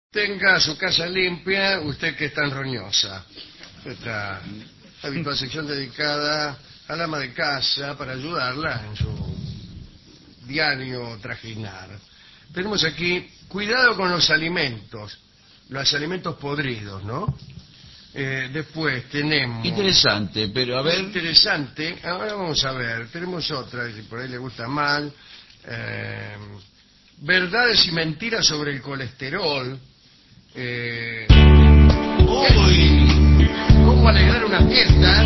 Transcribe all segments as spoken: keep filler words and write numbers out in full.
Tenga su casa limpia, usted que es tan roñosa. Esta habitual sección dedicada al ama de casa para ayudarla en su diario trajinar. Tenemos aquí, cuidado con los alimentos, los alimentos podridos, ¿no? Eh, después tenemos... Interesante, pero a ver... Interesante, ahora vamos a ver, tenemos otra, si por ahí le gusta mal. Eh, verdades y mentiras sobre el colesterol. Eh, Uy. ¿Cómo alegrar una fiesta?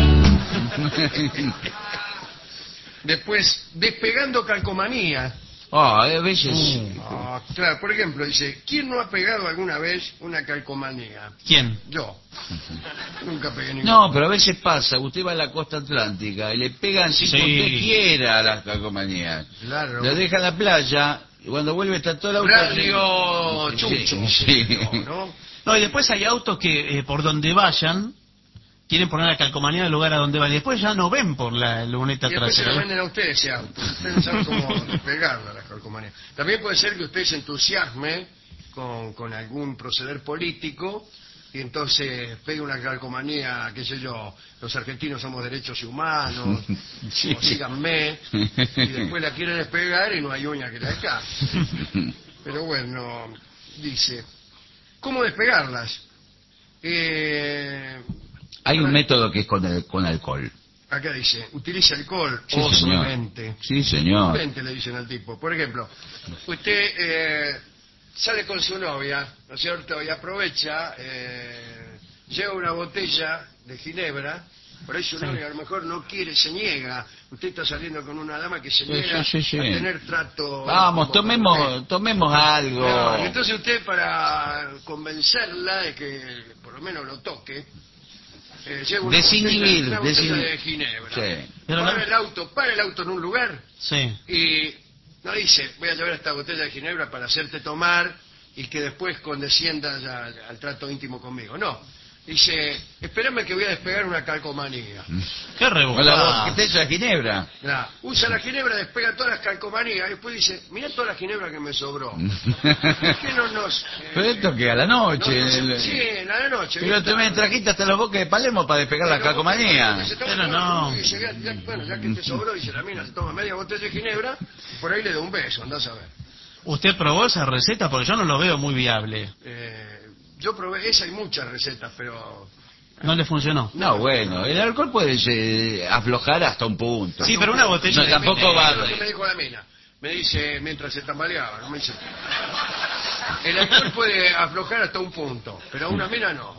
Después, despegando calcomanía. Ah, a veces... Ah, claro, por ejemplo, dice, ¿quién no ha pegado alguna vez una calcomanía? ¿Quién? Yo. Nunca pegué ninguna. No, pero a veces pasa, usted va a la costa atlántica y le pegan sin Sí. que usted quiera a las calcomanías. Claro. La deja en la playa y cuando vuelve está toda la auto... Radio Chucho. Sí, sí. No, ¿no? No, y después hay autos que eh, por donde vayan quieren poner la calcomanía del lugar a donde van y después ya no ven por la luneta Y después se lo trasera. venden a ustedes ese auto. Ustedes no saben cómo pegarla a la calcomanía. También puede ser que usted se entusiasme con, con algún proceder político y entonces pegue una calcomanía, qué sé yo, los argentinos somos derechos y humanos, Sí. o síganme, y después la quiere despegar y no hay uña que la descase. Pero bueno, dice, ¿cómo despegarlas? Eh... Hay un método que es con, el, con alcohol. Acá dice, utiliza alcohol Sí, o señor. solvente. Sí, señor. Solvente le dicen al tipo. Por ejemplo, usted eh, sale con su novia, ¿no es cierto? Y aprovecha, eh, lleva una botella de ginebra, por ahí su Sí. novia a lo mejor no quiere, se niega. Usted está saliendo con una dama que se Sí, niega sí, sí, sí. a tener trato... Vamos, íntimo con tomemos, usted. tomemos algo. No, y entonces usted, para convencerla de que por lo menos lo toque, eh, lleva una Desinhibir, botella, una botella desinhibir. de ginebra. Sí. Pero Para no- el auto, para el auto en un lugar Sí. y no dice, voy a llevar esta botella de ginebra para hacerte tomar y que después condesciendas al, al trato íntimo conmigo. No. Dice, espérame que voy a despegar una calcomanía. Qué Con la rebuscada. botella de ginebra. Nah, usa la ginebra, despega todas las calcomanías y después dice, mira toda la ginebra que me sobró. ¿Por qué no nos... eh, Pero esto que a la no, noche. no se- el- sí, en la noche. Pero tú me trajiste hasta los boques de Palermo para despegar la Pero calcomanía. porque se toma Pero toda- no. dice, ya- ya- bueno, ya que te sobró, dice la mina, se toma media botella de ginebra, por ahí le da un beso, andás a ver. ¿Usted probó esa receta? Porque yo no lo veo muy viable. Eh, yo probé, esa hay muchas recetas, pero... No le funcionó. No, bueno, el alcohol puede eh, aflojar hasta un punto. Sí, pero una botella No, de tampoco ginebra. va. Lo que me dijo la mina, me dice, mientras se tambaleaba, ¿no? Me dice, el alcohol puede aflojar hasta un punto, pero a una mina no.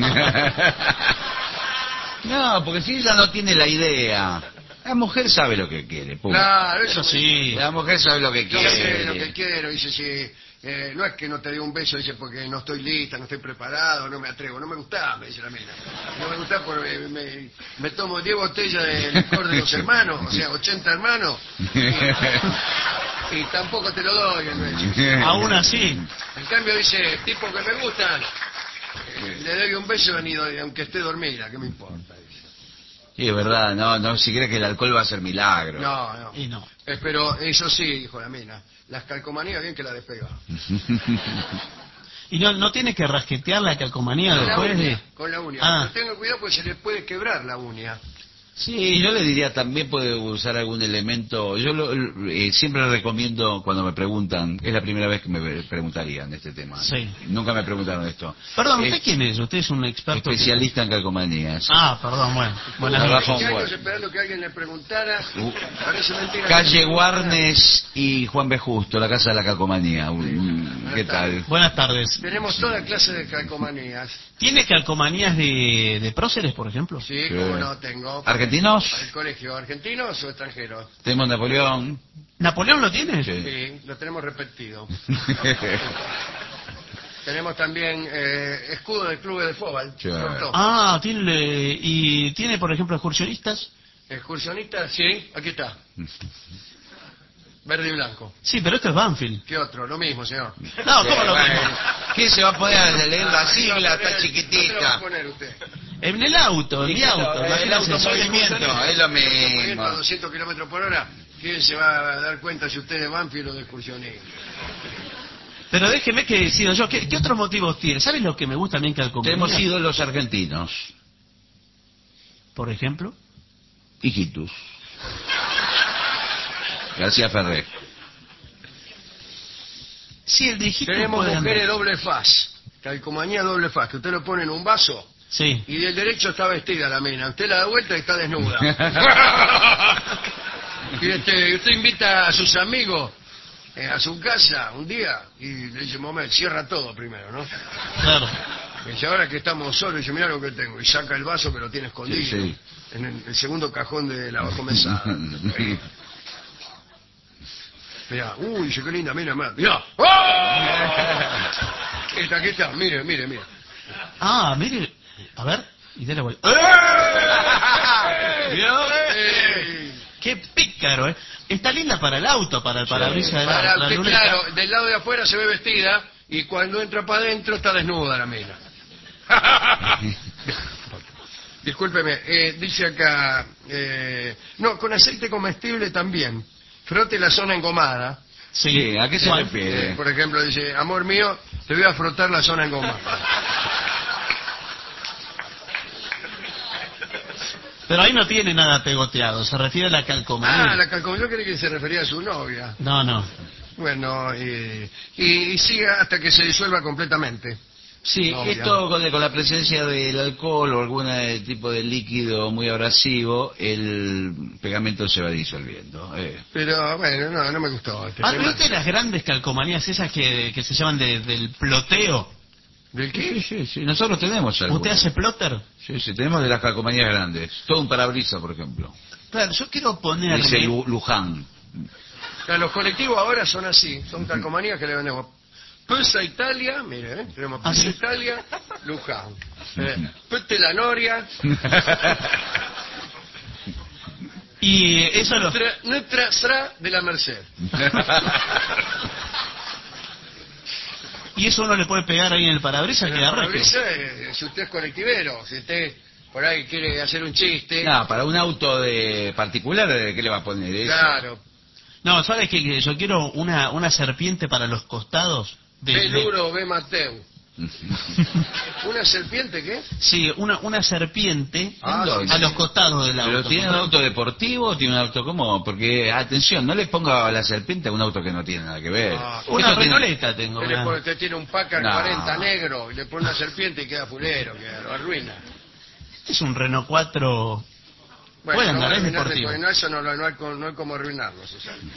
No, porque si ella no tiene la idea, la mujer sabe lo que quiere. punto. Claro, Eso eso sí. La mujer sabe lo que Yo sé lo que quiere. quiero, dice, sí, eh, no es que no te dé un beso, dice, porque no estoy lista, no estoy preparado, no me atrevo, no me gusta, me dice la mina. No me gusta porque me, me tomo diez botellas de licor de los hermanos, o sea, ochenta hermanos, y, y tampoco te lo doy el beso. Aún así. En cambio dice, tipo que me gustan, eh, le doy un beso ni doy- aunque esté dormida, ¿qué me importa? Dice. Sí, es verdad, no, no, si crees que el alcohol va a hacer milagro. No, no. Y no. Eh, pero eso sí, dijo la mina, las calcomanías bien que la despega. ¿Y no, no tiene que rasquetear la calcomanía Con la después uña, de...? con la uña. Ah. Pero tenga cuidado porque se le puede quebrar la uña. Sí, yo le diría también puede usar algún elemento. Yo lo- eh, siempre recomiendo cuando me preguntan, es la primera vez que me preguntarían de este tema. Sí. Nunca me preguntaron esto. Perdón, Es ¿usted quién es? ¿Usted es un experto? que- especialista en calcomanías. Ah, perdón, bueno. Buenas Trabajo noches. en veinte años Guardia. esperando que alguien le preguntara. Uh, Parece mentira. Calle Guarnes y Juan B. Justo, la casa de la calcomanía. Uy, mm, ¿Qué tal? Buenas tardes. Tenemos toda clase de calcomanías. ¿Tiene calcomanías de, de próceres, por ejemplo? Sí, Sí. como no tengo. ¿Argentinos? ¿El colegio argentinos o extranjeros? Tenemos Napoleón. ¿Napoleón lo tiene? Sí. Sí, lo tenemos repetido. Tenemos también eh, escudo del club de fútbol. Sí. Cortó. Ah, tiene, ¿y tiene, por ejemplo, excursionistas? Excursionista, sí, aquí está. Verde y blanco. Sí, pero esto es Banfield. ¿Qué otro? Lo mismo, señor. No, Sí, ¿cómo lo bueno. mismo? ¿Quién se va a poder leer la Ah, sigla? ¿dónde va a Está poner- chiquitita. ¿Dónde lo va a poner usted? En el auto, en mi auto. El imagínese. automovimiento, es lo Moviendo mismo. a doscientos kilómetros por hora. ¿Quién se va a dar cuenta si usted es de Banfield o de excursionista? Pero déjeme que decido yo, ¿qué, qué otros motivos tiene? ¿Sabes lo que me gusta a mí en calcomanía? Tenemos ídolos argentinos. Por ejemplo. Hijitus. García Ferré. Sí, el de Hijitus Tenemos puede mujeres andar. doble faz. Calcomanía doble faz, que usted lo pone en un vaso Sí. y del derecho está vestida la mina. Usted la da vuelta y está desnuda. Y este, usted invita a sus amigos eh, a su casa un día y le dice, momento, cierra todo primero, ¿no? Claro. Y dice, ahora que estamos solos, dice, mira lo que tengo. Y saca el vaso que lo tiene escondido Sí, sí. en el, el segundo cajón de la bajomesada. Mira, uy, dice, qué linda, mira, mira. Mira. ¡Oh! Esta, aquí está, mire, mire, mire. Ah, mire. A ver. Y dale vuelta. ¿Vio? ¡Eh! Qué pícaro, ¿eh? Está linda para el auto, para el parabrisas de la, Para la usted, luneta. claro, del lado de afuera se ve vestida y cuando entra para adentro está desnuda la mina. Discúlpeme, eh, dice acá, eh, no, con aceite comestible también. Frote la zona engomada. Sí, ¿a qué se ¿Cuál? refiere? Eh, por ejemplo, dice, amor mío, te voy a frotar la zona engomada. Pero ahí no tiene nada pegoteado, se refiere a la calcomanía. Ah, la calcomanía, yo creí que se refería a su novia. No, no. Bueno, y, y, y siga hasta que se disuelva completamente. Sí, Novia. esto con, con la presencia del alcohol o algún eh, tipo de líquido muy abrasivo, el pegamento se va disolviendo. Eh. Pero bueno, no, no me gustó. Este ¿Ah, tema. viste las grandes calcomanías esas que, que se llaman de- del ploteo? ¿Del Sí, qué? sí, sí, nosotros tenemos algo. ¿Usted hace plotter? Sí, sí, tenemos de las calcomanías grandes. Todo un parabrisas, por ejemplo. Claro, yo quiero ponerme... Dice Lu- Luján. Claro, los colectivos ahora son así, son calcomanías que le vendemos. Pesa Italia, mire, ¿eh? Tenemos ¿Ah, Pesa sí? Italia, Luján. Eh, Pete la Noria, Y eso lo... nuestra, nuestra Sra de la Merced. Y eso uno le puede pegar ahí en el parabrisas que Pero, arreglo. parabrisas, eh, si usted es colectivero, si usted por ahí quiere hacer un chiste, No, para un auto de particular, ¿qué le va a poner eso? claro, No, ¿sabes qué? Que yo quiero una, una serpiente para los costados. De, de- Peluro ve Mateo. ¿Una serpiente qué? Sí, una, una serpiente Ah, sí, a sí. los costados del auto. ¿Pero tiene un auto deportivo o tiene un auto como? Porque, atención, no le ponga la serpiente a un auto que no tiene nada que ver. Ah, Una Esto tiene- renoleta tengo. Usted, le una- pone- usted tiene un Packard No. cuarenta negro y le pone una serpiente y queda fulero, que lo arruina. Es un Renault cuatro... Bueno, Puede no, andar, va a es arruinar deportivo. después, no, eso no, lo- no, hay, co- no hay como arruinarlo, se sabe.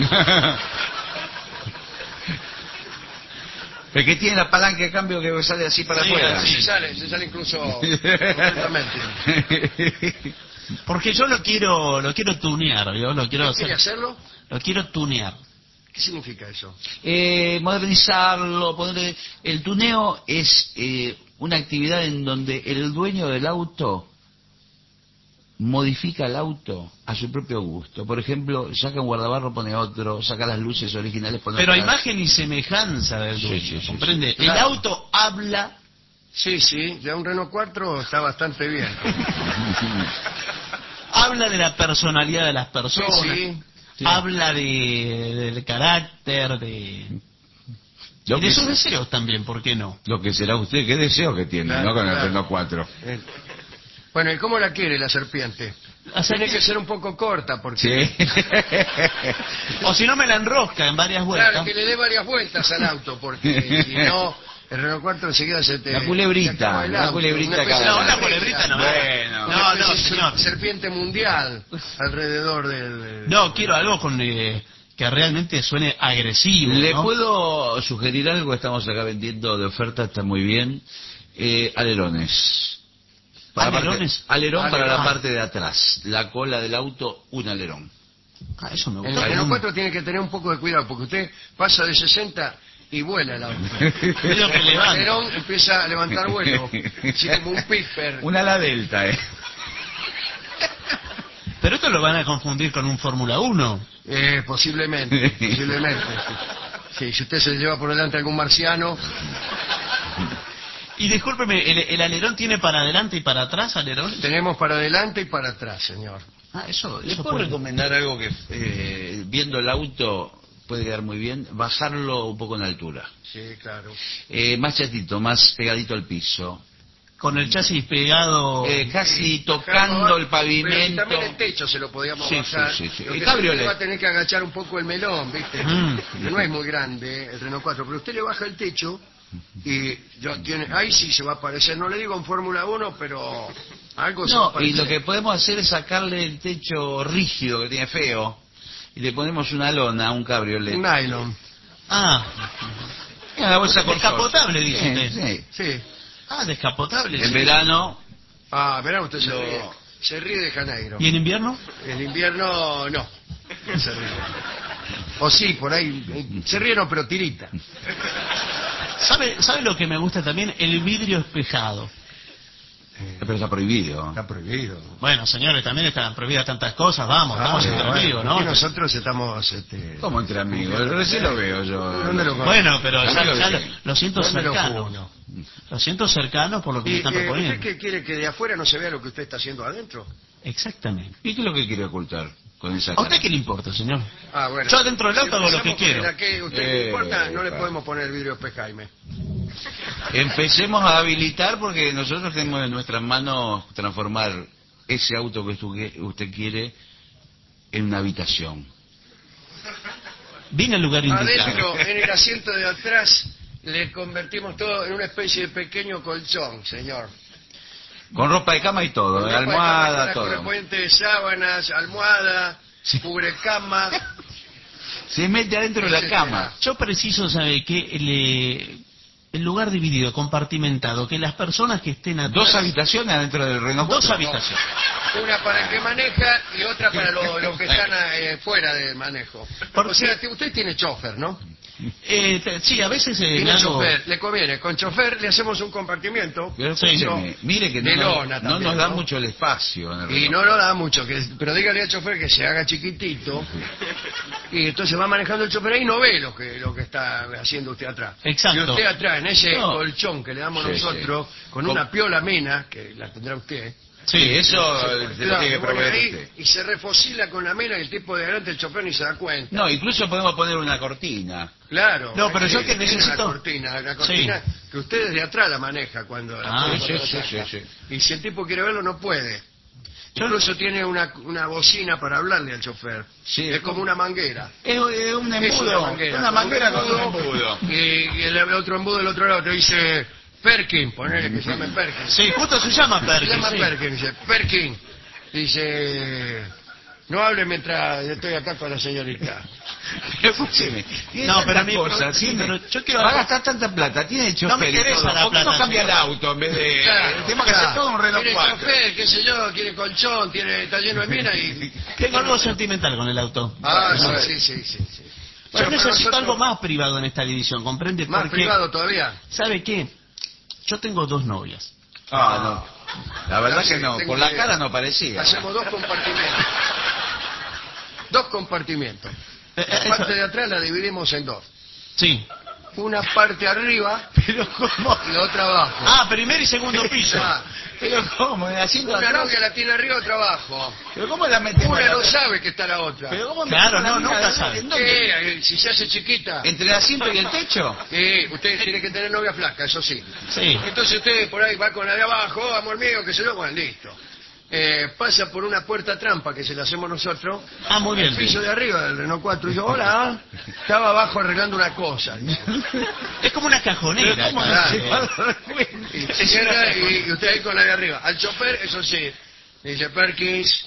El que tiene la palanca de cambio que sale así para Sí, afuera. así. Se sale, se sale incluso completamente. Porque yo lo quiero lo quiero tunear, yo lo quiero ¿Quiere hacer, hacerlo? lo quiero tunear. ¿Qué significa eso? eh, modernizarlo, ponerle... El tuneo es eh, una actividad en donde el dueño del auto modifica el auto a su propio gusto. Por ejemplo, saca un guardabarro, pone otro, saca las luces originales, pone Pero a otras. imagen y semejanza del Sí, dueño, sí, sí, ¿comprende? sí. El Claro. auto habla, Sí, sí, ya un Renault cuatro está bastante bien. habla de la personalidad de las personas, Sí, sí. habla de, del carácter, de, Lo y de que, sus deseos también, ¿por qué no? lo que será usted, qué deseo que tiene, Claro, ¿no? Con el claro. Renault cuatro. Eh, Bueno, ¿y cómo la quiere la serpiente? Hacer- Tiene que ser un poco corta, porque... Sí. O si no me la enrosca en varias vueltas. Claro, que le dé varias vueltas al auto, porque si no, el Renault cuatro enseguida se te... La culebrita, te acaba el la auto, culebrita una especie acaba. de No, la culebrita no. Bueno. Una No, especie no, de señor. serpiente mundial alrededor del... del- No, quiero algo con eh, que realmente suene agresivo, Le ¿no? puedo sugerir algo, estamos acá vendiendo de oferta, está muy bien. Eh, alerones. Para la parte- ¿Alerones? alerón para la Ah. parte de atrás. La cola del auto, un alerón. Ah, eso me El gusta. Renault cuatro tiene que tener un poco de cuidado, porque usted pasa de sesenta y vuela el auto. Medio que El levanta. alerón empieza a levantar vuelo, así como un piper. Una ala delta, eh. Pero esto lo van a confundir con un Fórmula uno. Eh, posiblemente, posiblemente. Sí, si usted se lleva por delante a algún marciano, Y discúlpeme, ¿el, el alerón tiene para adelante y para atrás alerón? tenemos para adelante y para atrás, señor. Ah, eso, ¿Le eso puedo puede. recomendar algo que, eh, viendo el auto, puede quedar muy bien, bajarlo un poco en altura. Sí, claro. Eh, más chatito, más pegadito al piso. Con el chasis pegado. Eh, casi Sí, tocando bajarlo, el pavimento. Pero también el techo se lo podíamos Sí, bajar. sí, sí, sí. Lo El que cabriolet. siempre va a tener que agachar un poco el melón, ¿viste? Mm. Que no es muy grande el Renault cuatro, pero usted le baja el techo y ya tiene, ahí sí se va a parecer, no le digo en Fórmula uno, pero algo se va a No, y parecer. lo que podemos hacer es sacarle el techo rígido que tiene feo y le ponemos una lona, un cabriolet. Un nylon. Ah, Una bolsa con descapotable, sol. dice Sí, usted. sí. Sí. Ah, descapotable. En sí. verano, Ah, verá, usted se Lo- ríe. Se ríe de Janeiro. ¿Y en invierno? En invierno, no. No se ríe. O sí, por ahí. eh, Se ríe, no, pero tirita. ¿Sabe, ¿Sabe lo que me gusta también? El vidrio espejado. pero está prohibido. Está prohibido. Bueno, señores, también están prohibidas tantas cosas. Vamos, estamos Ah, entre bueno, amigos, aquí ¿no? nosotros estamos... Este, ¿Cómo entre amigos? Recién lo veo yo. ¿Dónde lo conoce? Bueno, pero ya, Amigo, ya lo, sí. lo siento ¿Dónde lo cercano. uno? Lo siento cercano por lo que me ¿Y están eh, usted proponiendo. qué quiere? ¿Que de afuera no se vea lo que usted está haciendo adentro? Exactamente. ¿Y qué es lo que quiere ocultar con esa ¿A cara? usted qué le importa, señor? Ah, bueno. Yo adentro del auto Si hago lo que empezamos quiero. con el aquel, ¿usted Eh, le importa? No le pa. podemos poner vidrio espejaime. Empecemos a habilitar porque nosotros tenemos en nuestras manos transformar ese auto que usted usted quiere en una habitación. Vine al lugar indicado. Adentro, en el asiento de atrás, le convertimos todo en una especie de pequeño colchón, señor. Con ropa de cama y todo, Con ¿eh? ropa de almohada, cama, todo. correspondientes sábanas, almohada, Sí. cubrecama. Se mete adentro de la cama. Yo preciso, ¿sabe qué? El, eh, el lugar dividido, compartimentado, que las personas que estén atrás... Dos habitaciones adentro del Renault. Dos cuatro. habitaciones. Una para el que maneja y otra para los los que están eh, fuera del manejo. ¿Por O sea, que usted tiene chofer, ¿no? Eh, te- sí, a veces eh, me Tiene hago- chofer, le conviene. Con chofer le hacemos un compartimiento. Pero Sí. escúcheme, mire que no, De nos- lona no también, nos da ¿no? mucho el espacio en el Y Renault. no lo da mucho, que, pero dígale al chofer que se haga chiquitito. Y entonces va manejando el chofer ahí y no ve lo que, lo que está haciendo usted atrás. Exacto. Y usted atrás, en ese No. colchón que le damos Sí, nosotros, sí. con Com- una piola mena, que la tendrá usted. Sí, eso eh, se lo Claro, tiene que bueno, proveer ahí, usted. y se refocila con la mena y el tipo de adelante, el chofer, ni se da cuenta. No, incluso podemos poner una cortina. Claro. No, pero yo ahí que tiene necesito- La cortina, la cortina que usted desde atrás la maneja cuando la Ah, pone sí, por sí, atrás. sí, sí. Y si el tipo quiere verlo, no puede. Yo- Incluso tiene una, una bocina para hablarle al chofer. Sí, es como una manguera. Es, es un Es embudo. una manguera. Una manguera con un embudo, embudo. Y, y el otro embudo del otro lado te dice Perkin, ponele que se llame Perkin. Sí, justo se llama Se Perkin. llama sí. Perkin, dice Perkin. Dice, no hable mientras estoy acá con la señorita. Pero escúcheme, tiene No, pero tantas a mí- cosas, sí, tiene- pero yo quiero va a algo- gastar tanta plata, tiene el chofer No me y interesa todo. la ¿Por qué no plata, cambia el señor. auto en vez de... Claro, tenemos que hacer claro. todo un Renault Tiene cuatro. chofer, qué sé yo, tiene colchón, tiene, está lleno de mina y... Tengo algo sentimental con el auto. Ah, No. sí, sí, sí, sí. Yo Bueno, necesito nosotros- algo más privado en esta división, ¿comprende? Más Porque, privado todavía. ¿sabe qué? Yo tengo dos novias. Ah, no. La verdad Ya que sé, no, tengo por la idea. cara no parecía. Hacemos dos compartimentos. Dos compartimentos. Eh, La eh, parte eso- de atrás la dividimos en dos. Sí. Una parte arriba Pero ¿cómo? y la otra abajo. Ah, primer y segundo piso. Ah, Pero ¿cómo? ¿El asiento una atrás? novia la tiene arriba, otra abajo. ¿Pero cómo la metemos? Una la- no sabe que está la otra. ¿Pero cómo Claro, metemos la no, mina nunca de- sabe. ¿en dónde? Eh, si se hace chiquita. ¿Entre el asiento y el techo? Eh, usted tiene que tener novia flaca, eso sí. Sí. Entonces usted por ahí va con la de abajo, oh, amor mío, que se lo, bueno, listo. Eh, pasa por una puerta trampa que se la hacemos nosotros. Ah, muy bien. El piso de arriba del Renault cuatro. Y yo, hola, estaba abajo arreglando una cosa. dice. Es como una cajonera. ¿Cómo no claro. se va a dar cuenta? Y se cierra y, y usted ahí con la de arriba. Al chofer, eso sí, dice Perkins.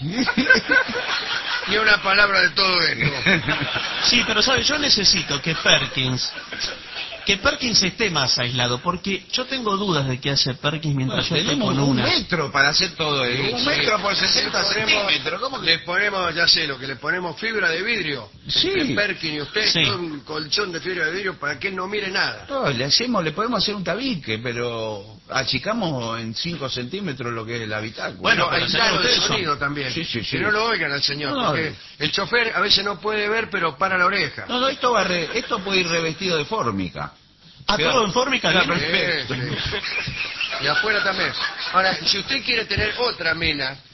Ni una palabra de todo esto. Sí, pero ¿sabe? Yo necesito que Perkins... Que Perkins esté más aislado, porque yo tengo dudas de qué hace Perkins mientras yo esté Tenemos con un una. metro para hacer todo eso. Un Sí. metro por sesenta Le ponemos- centímetros. ¿Cómo que? Le ponemos, ya sé, lo que le ponemos fibra de vidrio. Sí. Entre Perkin y usted, Sí. todo un colchón de fibra de vidrio para que él no mire nada. No, le hacemos, le podemos hacer un tabique, pero achicamos en cinco centímetros lo que es el habitáculo. Bueno, Bueno, pero aislado señor, del ustedes son- sonido también. Sí, sí, sí. Que no lo oigan al señor, No, no. porque el chofer a veces no puede ver, pero para la oreja. No, no, esto va re- esto puede ir revestido de fórmica. Ah, Claro. todo en fórmica, Claro, bien. perfecto. Sí, sí. Y afuera también. Ahora, si usted quiere tener otra mina,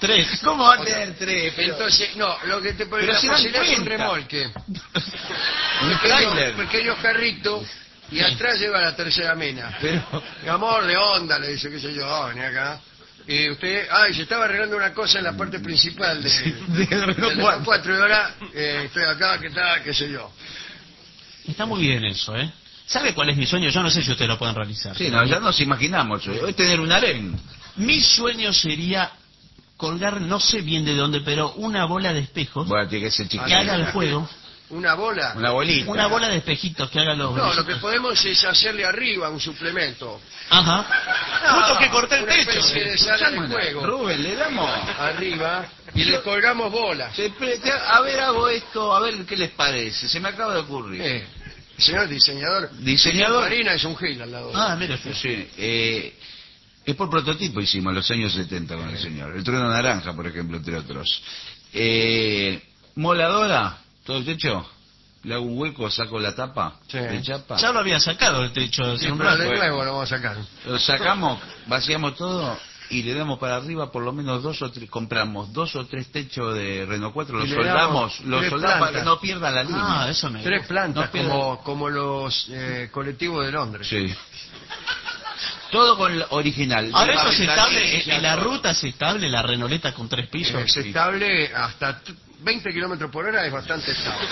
Tres. ¿Cómo va a tener tres? Pero- Entonces, no, lo que te pone Pero la se dan posibilidad es un cuenta. remolque. Un Pequeño, tráiler. pequeño carrito y atrás lleva la tercera mina. Pero... Mi amor, de onda, le dice, qué sé yo, oh, vení acá. Y usted, ay, se estaba arreglando una cosa en la parte principal de, de del Renault Renault cuatro y ahora eh, estoy acá, ¿qué tal? ¿Qué sé yo? Está muy bien eso, ¿eh? ¿Sabe cuál es mi sueño? Yo no sé si ustedes lo pueden realizar. Sí, no, ya nos imaginamos. Es tener un harén. Mi sueño sería colgar, no sé bien de dónde, pero una bola de espejos Bueno, tiene que ser que chiquito. haga el juego. ¿Una bola? Una bolita. Una bola de espejitos que haga los... No, lo que podemos es hacerle arriba un suplemento. Ajá. Justo que corté el Una techo. especie de sala de juego. Rubén, le damos... Arriba y le colgamos bolas. Se pre- te- A ver, hago esto, a ver qué les parece. Se me acaba de ocurrir. Eh, señor diseñador. Diseñador. Marina es un gil al lado de Ah, mire usted. Sí, eh, es por prototipo hicimos en los años setenta con el señor. El trueno naranja, por ejemplo, entre otros. Eh, moladora, todo el techo. Le hago un hueco, saco la tapa Sí. de chapa. Ya lo había sacado el techo hace Sí, un pero rato. de nuevo lo vamos a sacar. Lo sacamos, vaciamos todo y le damos para arriba por lo menos dos o tres, compramos dos o tres techos de Renault cuatro, los Y le soldamos, damos los tres soldamos para que plantas. no pierdan la línea. Ah, eso me Tres gusta. plantas, No pierda- como, como los eh, colectivos de Londres. Sí. Todo con lo original. Ahora La eso es estable, ventanilla, en la todo. ruta es estable, la Renoleta con tres pisos. Es estable hasta t- veinte kilómetros por hora, es bastante estable.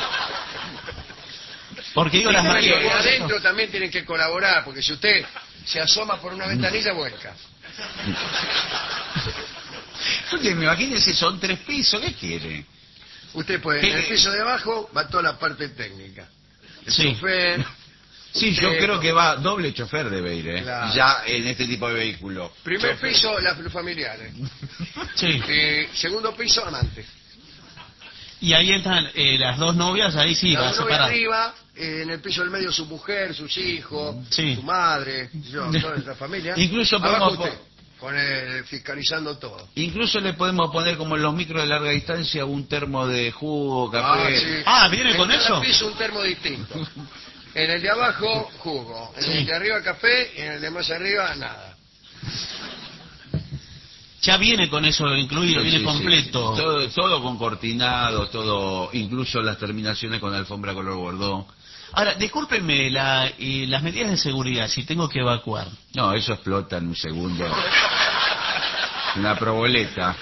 Porque digo, las Pero mariposas... adentro también tienen que colaborar, porque si usted se asoma por una ventanilla, vuelca. Escúcheme, imagínense, son tres pisos, ¿qué quiere? Usted puede, en el piso de abajo va toda la parte técnica. El Sí. chofer, Sí, yo Eh, creo que va doble chofer debe ir, ¿eh? Claro. Ya en este tipo de vehículo. primer Chofer. piso, las los familiares. Sí. Eh, segundo piso, amante. Y ahí entran eh, las dos novias, ahí sí, La va novia separada. arriba, eh, en el piso del medio su mujer, sus hijos, Sí. su madre, yo, toda esa familia. Incluso Abajo podemos usted, con el, fiscalizando todo. Incluso le podemos poner como en los micros de larga distancia un termo de jugo, Ah, café. sí. Ah, ¿viene En con cada eso? piso un termo distinto. En el de abajo, jugo. En Sí. el de arriba, café. Y en el de más arriba, nada. Ya viene con eso incluido, Sí, viene sí, completo. sí. Todo, todo con cortinado, todo, incluso las terminaciones con alfombra color bordó. Ahora, discúlpenme, la, eh, las medidas de seguridad, si tengo que evacuar. No, eso explota en un segundo. Una proboleta.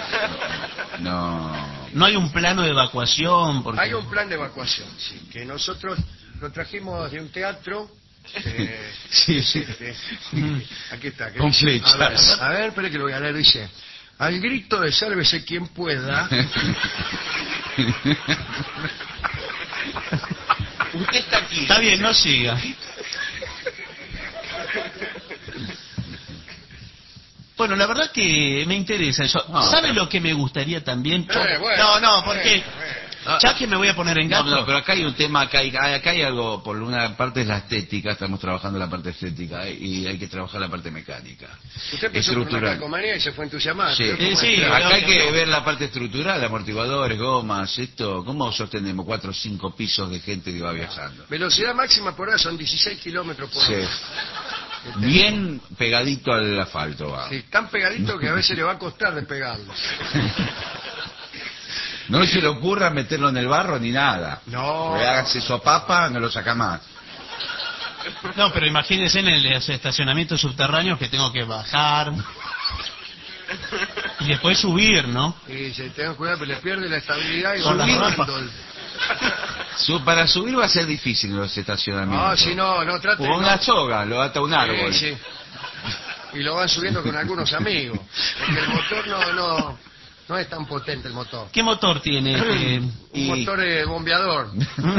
No. No hay un plano de evacuación. Porque... Hay un plan de evacuación, sí, que nosotros lo trajimos de un teatro. eh, Sí, sí. eh, aquí está. que Con dice- flechas. A ver, a ver, espere que lo voy a leer. Dice: al grito de sálvese quien pueda. Usted está aquí. Está bien, no siga. Bueno, la verdad que me interesa eso. No, ¿Sabe pero- lo que me gustaría también? Eh, bueno, no, no, porque bueno, ya que me voy a poner en No, gato. no, pero acá hay un tema, acá hay, acá hay algo, por una parte es la estética, estamos trabajando la parte estética eh, y hay que trabajar la parte mecánica. Usted empezó por una Estructural. calcomanía y se fue entusiasmado. Sí. Pero ¿cómo Eh, es? sí, Acá hay no, que no. ver la parte estructural, amortiguadores, gomas, esto, ¿cómo sostenemos cuatro o cinco pisos de gente que va viajando? Velocidad máxima por hora son dieciséis kilómetros por Sí. hora. Bien pegadito al asfalto va. Sí, tan pegadito que a veces le va a costar despegarlo. No se le ocurra meterlo en el barro ni nada. No. Porque hágase sopapa, no lo saca más. No, pero imagínense en el estacionamiento subterráneo que tengo que bajar y después subir, ¿no? Y se tengan cuidado, pero le pierde la estabilidad y Con va las rodando rampas. el- Su- para subir va a ser difícil en los estacionamientos. No, si no, no trate. O no. una soga, lo ata a un árbol. Sí, sí. Y lo van subiendo con algunos amigos. Porque el motor no, no, no es tan potente el motor. ¿Qué motor tiene? Eh, Un Y- motor eh, bombeador.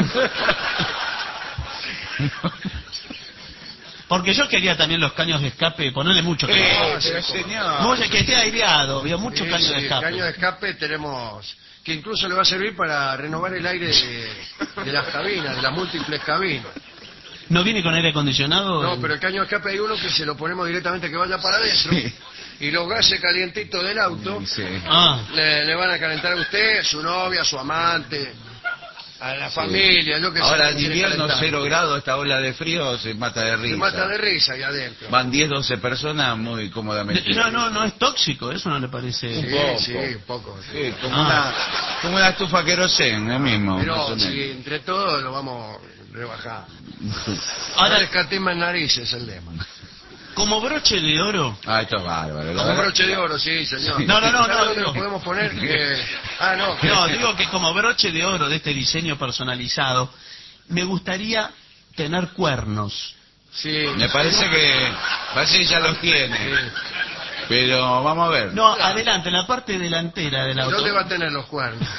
Porque yo quería también los caños de escape, ponerle mucho caño. Eh, Ah, sí, pero cómo señor. Mucho, que esté aireado, había mucho Sí, caño sí, de escape. caño de escape tenemos, que incluso le va a servir para renovar el aire de, de las cabinas, de las múltiples cabinas. ¿No viene con aire acondicionado? No, pero el caño de escape hay uno que se lo ponemos directamente que vaya para adentro. Sí. Y los gases calientitos del auto Sí. Ah, le, le van a calentar a usted, a su novia, a su amante. a la familia, yo que sé. Ahora que en quiere invierno, calentar. cero grados, esta ola de frío se mata de risa. Se mata de risa ahí adentro. Van diez, doce personas muy cómodamente. No, no, no es tóxico, eso no le parece. Sí, poco. sí, un poco. Sí. Sí, como, Ah. una, como una estufa querosén, lo mismo. más Pero o menos. si entre todos lo vamos rebajando. Ahora, No descatimen narices es el lema. como broche de oro. Ah, esto es bárbaro. la Como verdad. broche de oro, sí, señor. No, no, no, ¿Sabe no, dónde digo- lo podemos poner? Que- Ah, no. que- No, digo que como broche de oro de este diseño personalizado, me gustaría tener cuernos. Sí. Me parece que, parece que ya los tiene. Pero vamos a ver. No, adelante, en la parte delantera del auto. ¿Dónde va a tener los cuernos?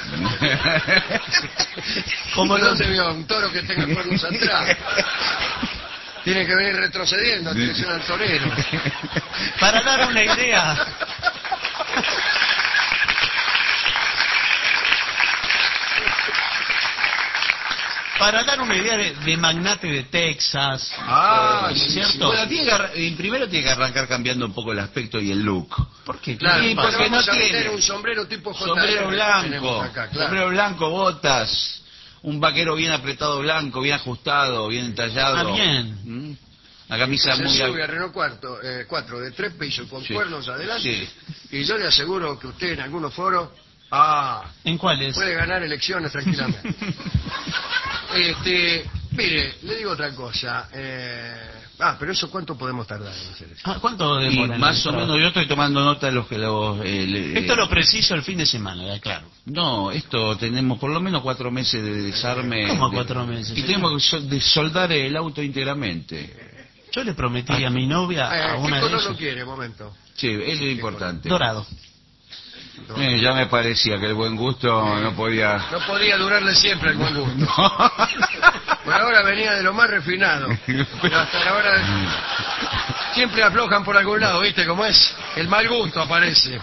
Como los- ¿Dónde vio un toro que tenga cuernos atrás? Tiene que venir retrocediendo en dirección al torero. Para dar una idea. Para dar una idea de, de magnate de Texas. Ah, ¿no es sí, cierto? sí. Bueno, tiene que, arran- eh, primero tiene que arrancar cambiando un poco el aspecto y el look. ¿Por qué? Claro, ¿Qué Sí, pasa? porque porque vamos no a meter tiene. un sombrero tipo J R. Sombrero blanco, tenemos acá, claro. sombrero blanco, botas, un vaquero bien apretado blanco, bien ajustado, bien entallado. Ah, bien. ¿Mm? Una camisa Se muy... sube a Renault cuatro, eh, cuatro de tres pisos con Sí. cuernos adelante. Sí. Y yo le aseguro que usted en algunos foros ah, ¿En cuáles? puede ganar elecciones tranquilamente. este, mire, le digo otra cosa. Eh, ah, pero eso ¿cuánto podemos tardar en hacer eso? Ah, ¿cuánto Y demora? en más el o trabajo? menos yo estoy tomando nota de los que los... eh, le- Esto eh, lo preciso el fin de semana, ya claro. No, esto tenemos por lo menos cuatro meses de desarme. ¿Cómo de- cuatro meses, Y señor? tenemos que sol- de soldar el auto íntegramente. Yo le prometí a mi novia, a Eh, una ¿Qué de color ellas, lo quiere? Un momento. Sí, eso es importante. dorado. Eh, ya me parecía que el buen gusto no podía... No podía durarle siempre el buen gusto. No. Por ahora venía de lo más refinado. Pero hasta ahora siempre aflojan por algún lado, ¿viste cómo es? El mal gusto aparece.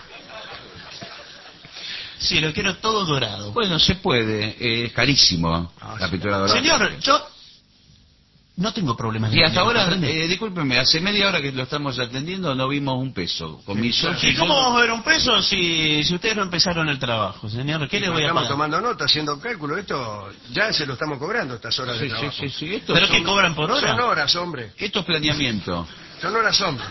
Sí, lo quiero todo dorado. Bueno, se puede, eh, es carísimo Ah, la sí. pintura dorada. Señor, yo no tengo problemas de Y hasta dinero, ahora, ¿comprende? eh, discúlpeme, hace media hora que lo estamos atendiendo no vimos un peso. Con mi socio ¿Y y cómo yo- vamos a ver un peso si, si ustedes no empezaron el trabajo, señor? ¿Qué le voy a Estamos pagar? tomando nota, haciendo cálculo. Esto ya se lo estamos cobrando, estas horas de Sí, sí, trabajo. sí, sí, esto ¿Pero son- que cobran por hora? Son horas, hombre. esto es planeamiento. Son horas, hombre.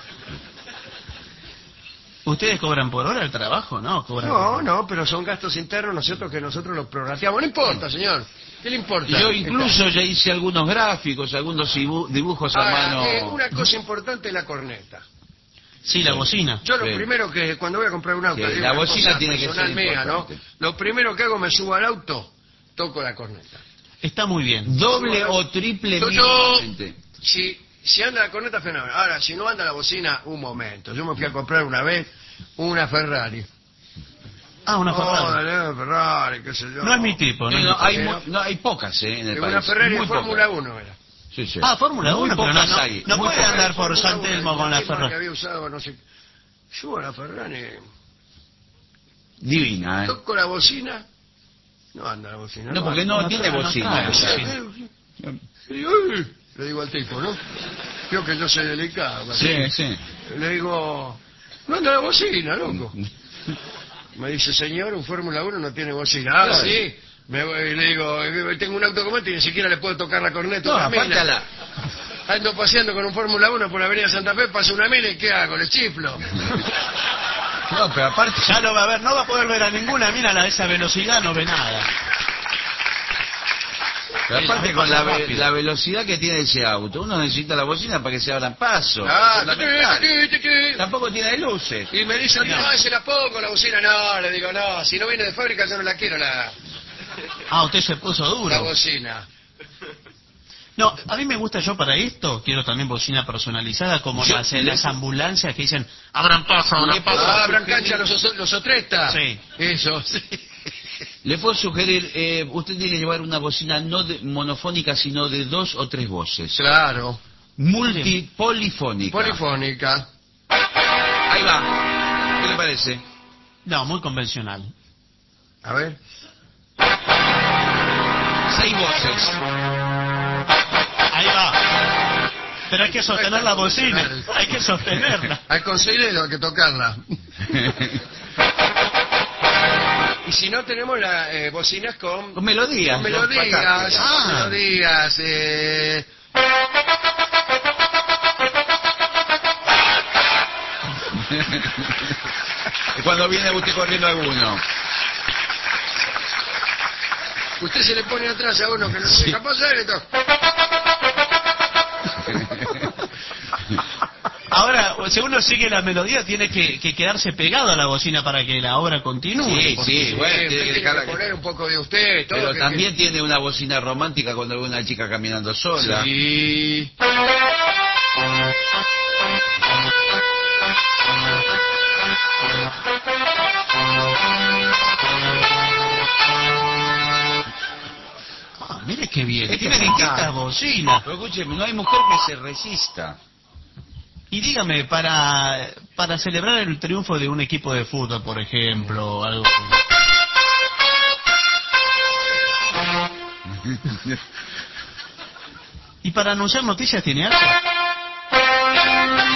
¿Ustedes cobran por hora el trabajo? No, cobran No, por... no, pero son gastos internos nosotros que nosotros los prorrateamos. No importa, señor. ¿Qué le importa? Yo incluso ya hice algunos gráficos, algunos dibu- dibujos a Ahora, mano. eh, una cosa importante es la corneta. Sí, la bocina. Yo lo Sí. primero que cuando voy a comprar un auto, Sí, digo, la una bocina cosa tiene que personal ser mía, ¿no? importante. Lo primero que hago me subo al auto, toco la corneta. Está muy bien. Doble o triple Yo- yo- mínimamente. Si, si anda la corneta, fenómeno. Ahora, si no anda la bocina, un momento. Yo me fui a comprar una vez una Ferrari. Ah, una Oh, Ferrari. dale, Ferrari, qué sé yo. No es mi tipo, ¿no? No, es mi no, tipo. hay, mu- no, hay pocas eh, en el Una país. Ferrari de Muy Fórmula pocas. uno era. Sí, sí. Ah, Fórmula Muy uno, pero no, pocas no, hay, no muy puede pocas. andar por Fórmula San uno, Telmo con la misma que Ferrari. había usado, no sé. Subo a la Ferrari, Divina, ¿eh? toco la bocina. No anda la bocina. No, porque no, no tiene trae, no bocina. trae. esa. Le digo, "Uy", le digo al tipo, ¿no? Creo que yo soy delicado. ¿vale? Sí, sí. Le digo, no anda la bocina, loco. Me dice, señor, un Fórmula uno no tiene bocina. Ah, Claro. sí. Me voy, y le digo, "Eh, tengo un auto como este y ni siquiera le puedo tocar la corneta. No, a una aparte mina. a la... Ando paseando con un Fórmula uno por la avenida Santa Fe, paso una mina y ¿qué hago? Le chiflo. No, pero aparte... Ya no va a ver, no va a poder ver a ninguna mina a esa velocidad, no ve nada. Pero aparte Sí, con la, ve- rápido. la velocidad que tiene ese auto, uno necesita la bocina para que se abran paso. Ah, Fundamental. ti, ti, ti, ti. Tampoco tiene luces. Y me dice, no, se la pongo la bocina. No, le digo, no, si no viene de fábrica yo no la quiero, la, Ah, usted se puso la duro. bocina. No, a mí me gusta yo para esto, quiero también bocina personalizada como Yo- las, en las ambulancias que dicen, abran paso, abran paso. Ah, abran cancha los, os- los otrestas. Sí. Eso, sí. Le puedo sugerir, eh, usted tiene que llevar una bocina no de- monofónica, sino de dos o tres voces. Claro. Multipolifónica. Polifónica. Ahí va. ¿Qué le parece? No, muy convencional. A ver. Seis voces. Ahí va. Pero hay que sostener la bocina, hay que sostenerla. Al conseguirlo hay que tocarla. Y si no, tenemos las eh, bocinas con, Con melodías. con melodías, fantásticas. con Ah. melodías. Eh... Cuando viene usted corriendo alguno. Usted se le pone atrás a uno que no Sí. deja pasar, entonces... Ahora, si uno sigue la melodía, tiene que, que quedarse pegado a la bocina para que la obra continúe. Sí, porque- sí, bueno, Eh, tiene que usted tiene dejarla que que- poner un poco de usted, todo. Pero que- también tiene una bocina romántica cuando ve una chica caminando que- sola. Sí. Ah, mire qué bien. Este Tiene es distintas fantástico. bocinas. Pero escúcheme, no hay mujer que se resista. Y dígame, para, para celebrar el triunfo de un equipo de fútbol, por ejemplo, algo... ¿Y para anunciar noticias tiene algo?